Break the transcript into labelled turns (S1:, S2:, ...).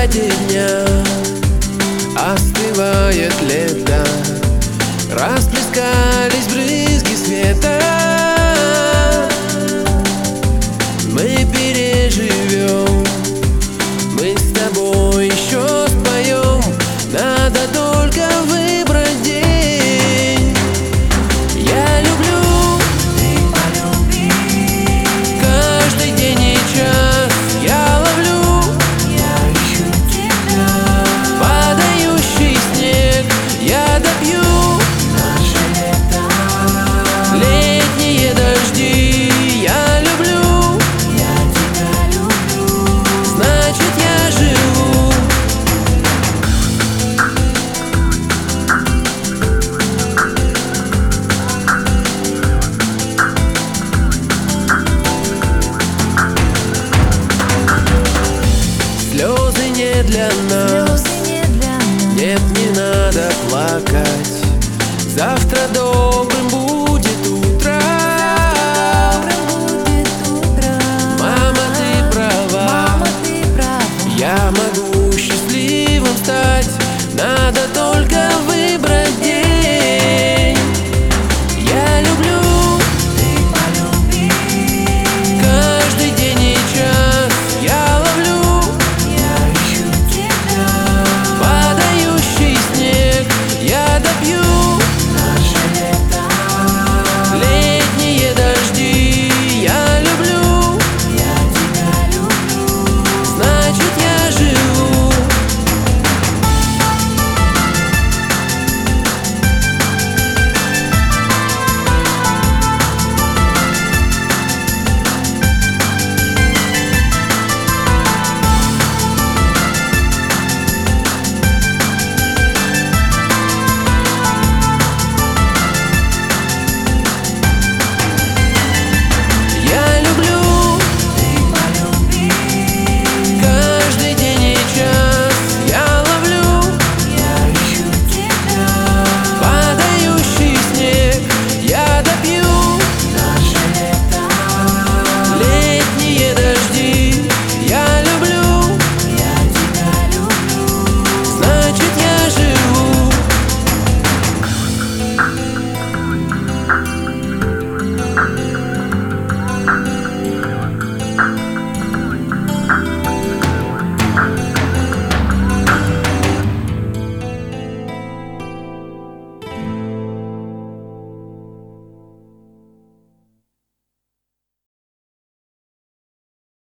S1: закате дня остывает лето, расплескались брызги света. Мы переживем, мы с тобой еще споем. Надо только выбрать день. Я люблю,
S2: ты полюби,
S1: каждый день и час я ловлю
S2: я ищу тебя.
S1: падающий снег, я допью
S2: Наше лето,
S1: летние дожди. Я люблю,
S2: я тебя люблю.
S1: значит я живу. Слезы не для нас,
S2: Слезы не для нас.
S1: нет, не надо плакать. Завтра до